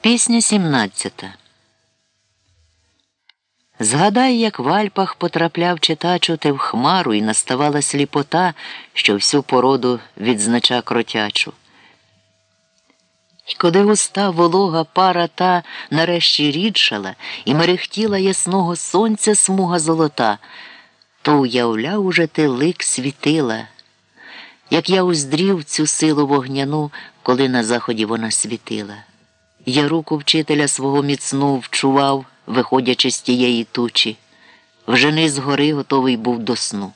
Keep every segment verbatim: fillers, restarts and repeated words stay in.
Пісня сімнадцята. Згадай, як в Альпах потрапляв читачу ти в хмару, і наставала сліпота, що всю породу відзнача кротячу. І коли густа волога пара та нарешті рідшала, і мерехтіла ясного сонця смуга золота, то уявляв уже ти лик світила, як я уздрів цю силу вогняну, коли на заході вона світила. Я руку вчителя свого міцну вчував, виходячи з тієї тучі. Вже низ гори готовий був до сну.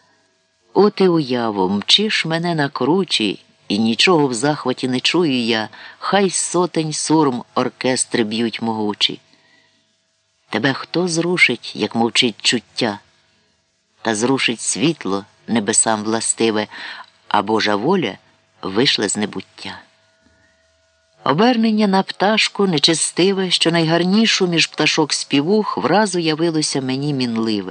О ти, уяво, мчиш мене на кручі, і нічого в захваті не чую я, хай сотень сурм оркестри б'ють могучі. Тебе хто зрушить, як мовчить чуття? Та зрушить світло небесам властиве, а Божа воля вийшла з небуття. Обернення на пташку нечестиве, що найгарнішу між пташок співух, вразу явилося мені мінливе.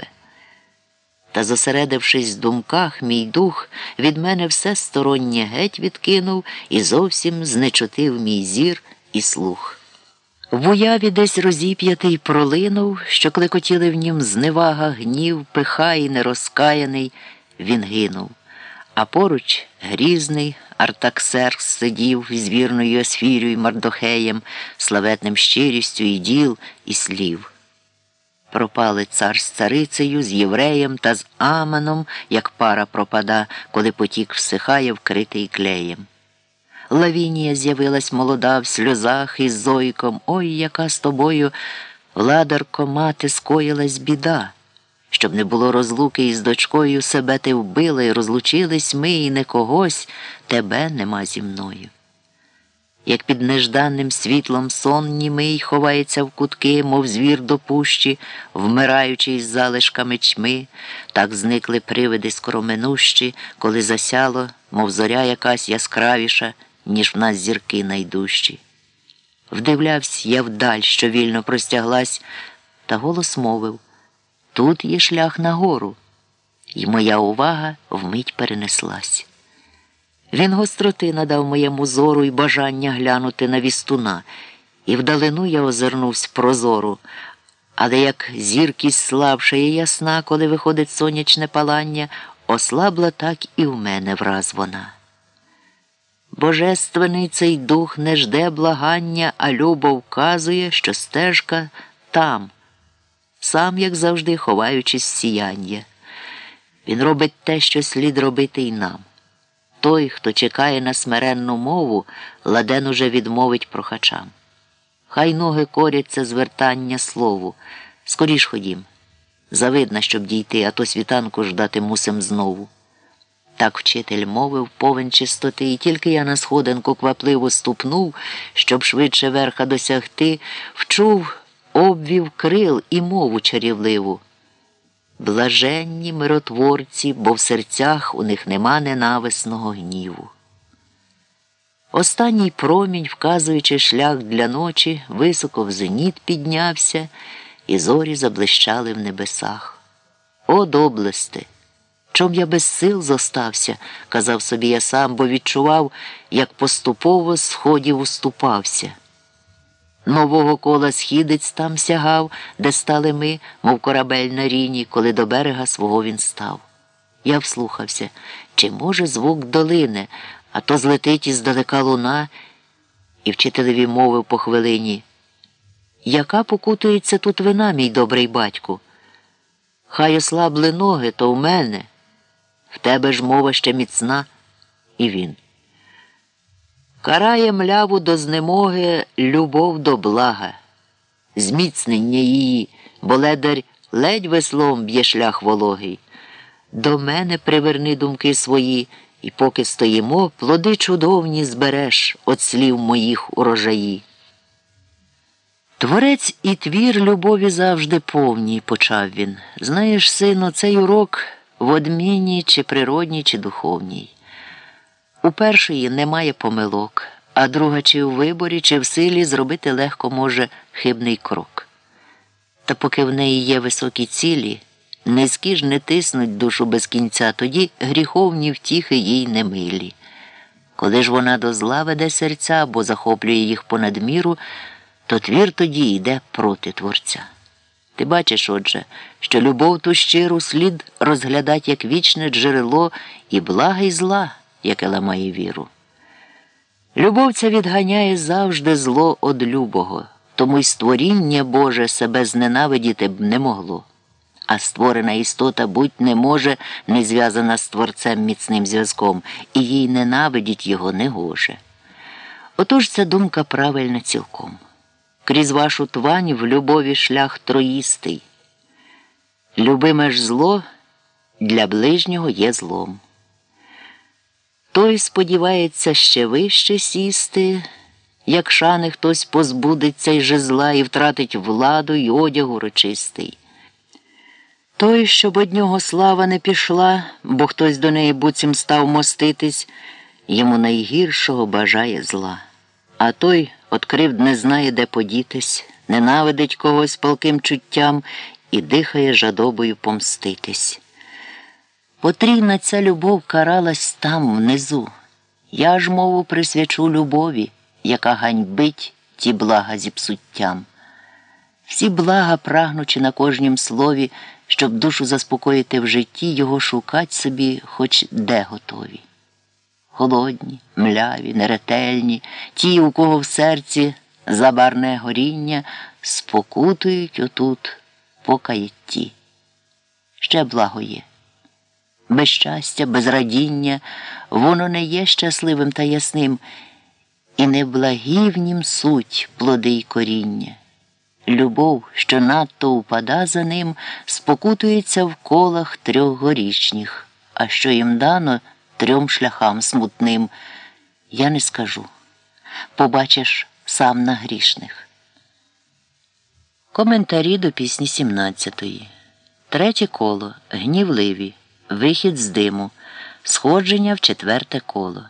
Та, зосередившись в думках, мій дух від мене все стороннє геть відкинув і зовсім знечутив мій зір і слух. В уяві десь розіп'ятий пролинув, що клекотіли в нім зневага, гнів, пиха і нерозкаяний, він гинув. А поруч грізний Артаксеркс сидів із вірною Есфірою Мардохеєм, славетним щирістю і діл, і слів. Пропали цар з царицею, з євреєм та з Аманом, як пара пропада, коли потік всихає, вкритий клеєм. Лавінія з'явилась молода в сльозах із Зойком. Ой, яка з тобою, владарко, мати, скоїлась біда. Щоб не було розлуки із дочкою, себе ти вбила, і розлучились ми, і не когось, тебе нема зі мною. Як під нежданним світлом сон німий ховається в кутки, мов звір до пущі, вмираючи із залишками чми, так зникли привиди скороминущі, коли засяло, мов зоря якась яскравіша, ніж в нас зірки найдужчі. Вдивлявсь я вдаль, що вільно простяглась, та голос мовив: тут є шлях нагору, і моя увага вмить перенеслась. Він гостроти надав моєму зору і бажання глянути на вістуна, і вдалину я озирнувсь прозору, але як зіркість слабша і ясна, коли виходить сонячне палання, ослабла так і в мене враз вона. Божественний цей дух не жде благання, а любов вказує, що стежка там, сам, як завжди, ховаючись в сіяння. Він робить те, що слід робити й нам. Той, хто чекає на смиренну мову, ладен уже відмовить прохачам. Хай ноги коряться звертання слову. Скоріш ходім. Завидно, щоб дійти, а то світанку ждати мусим знову. Так вчитель мовив, повен чистоти, і тільки я на сходинку квапливо ступнув, щоб швидше верха досягти, вчув обвів крил і мову чарівливу. Блаженні миротворці, бо в серцях у них нема ненависного гніву. Останній промінь, вказуючи шлях для ночі, високо в зеніт піднявся, і зорі заблищали в небесах. О, доблесте! Чом я без сил зостався, казав собі я сам, бо відчував, як поступово з сходів уступався. Нового кола східець там сягав, де стали ми, мов корабель на ріні, коли до берега свого він став. Я вслухався, чи може звук долине, а то злетить іздалека луна, і вчителеві мовив по хвилині: яка покутується тут вина, мій добрий батьку? Хай ослабли ноги, то в мене, в тебе ж мова ще міцна. І він: карає мляву до знемоги любов до блага, зміцнення її, бо ледар ледь веслом б'є шлях вологий. До мене приверни думки свої, і поки стоїмо, плоди чудовні збереш от слів моїх урожаї. Творець і твір любові завжди повній, почав він. Знаєш, сину, цей урок в одмінній чи природній, чи духовній. У першої немає помилок, а друга чи в виборі, чи в силі зробити легко може хибний крок. Та поки в неї є високі цілі, низькі ж не тиснуть душу без кінця, тоді гріховні втіхи їй не милі. Коли ж вона до зла веде серця, бо захоплює їх понад міру, то твір тоді йде проти Творця. Ти бачиш, отже, що любов ту щиру слід розглядати як вічне джерело і блага, і зла, яке ламає віру. Любов ця відганяє завжди зло од любого, тому й створіння Боже себе зненавидіти б не могло. А створена істота будь не може, не зв'язана з Творцем міцним зв'язком, і їй ненавидіть його не гоже. Отож ця думка правильна цілком. Крізь вашу твань в любові шлях троїстий. Любиме ж зло для ближнього є злом. Той сподівається ще вище сісти, як шани хтось позбудеться й жезла, і втратить владу й одяг урочистий. Той, щоб од нього слава не пішла, бо хтось до неї буцім став моститись, йому найгіршого бажає зла. А той от кривд не знає, де подітись, ненавидить когось палким чуттям і дихає жадобою помститись. Потрійна ця любов каралась там, внизу. Я ж мову присвячу любові, яка ганьбить ті блага зіпсуттям. Всі блага, прагнучи на кожнім слові, щоб душу заспокоїти в житті, його шукать собі хоч де готові. Холодні, мляві, неретельні, ті, у кого в серці забарне горіння, спокутують отут по каятті. Ще благо є. Без щастя, без радіння, воно не є щасливим та ясним, і не благі в нім суть, плоди й коріння. Любов, що надто упада за ним, спокутується в колах трьохгорічніх, а що їм дано трьом шляхам смутним, я не скажу. Побачиш сам на грішних. Коментарі до пісні сімнадцятої. Третє коло. Гнівливі. Вихід з диму. Сходження в четверте коло.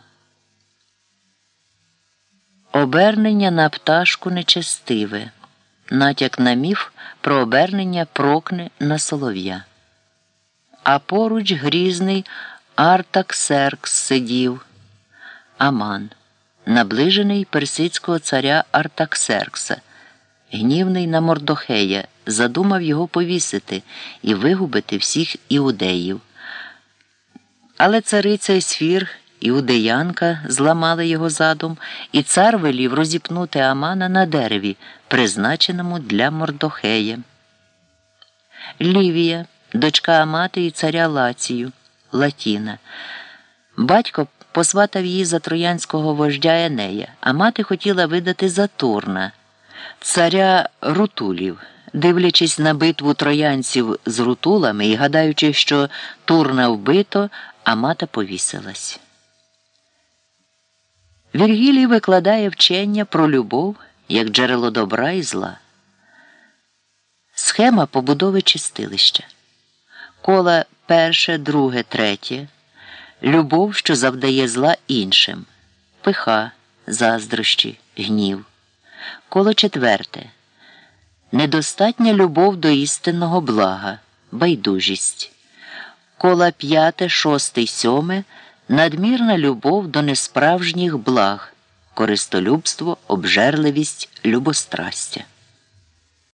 Обернення на пташку нечестиве. Натяк на міф про обернення прокне на солов'я. А поруч грізний Артаксеркс сидів. Аман, наближений персидського царя Артаксеркса, гнівний на Мордохея, задумав його повісити і вигубити всіх іудеїв. Але цариця Есфір, іудеянка, зламали його задум, і цар велів розіпнути Амана на дереві, призначеному для Мордохея. Лівія, дочка Амати і царя Лацію, Латіна. Батько посватав її за троянського вождя Енея, а мати хотіла видати за Турна, царя Рутулів. Дивлячись на битву троянців з рутулами і гадаючи, що Турна вбито, Амата повісилась. Віргілій викладає вчення про любов як джерело добра і зла. Схема побудови чистилища. Кола перше, друге, третє. Любов, що завдає зла іншим. Пиха, заздрощі, гнів. Коло четверте. Недостатня любов до істинного блага, байдужість. Кола п'яте, шосте й сьоме. Надмірна любов до несправжніх благ, користолюбство, обжерливість, любострастя.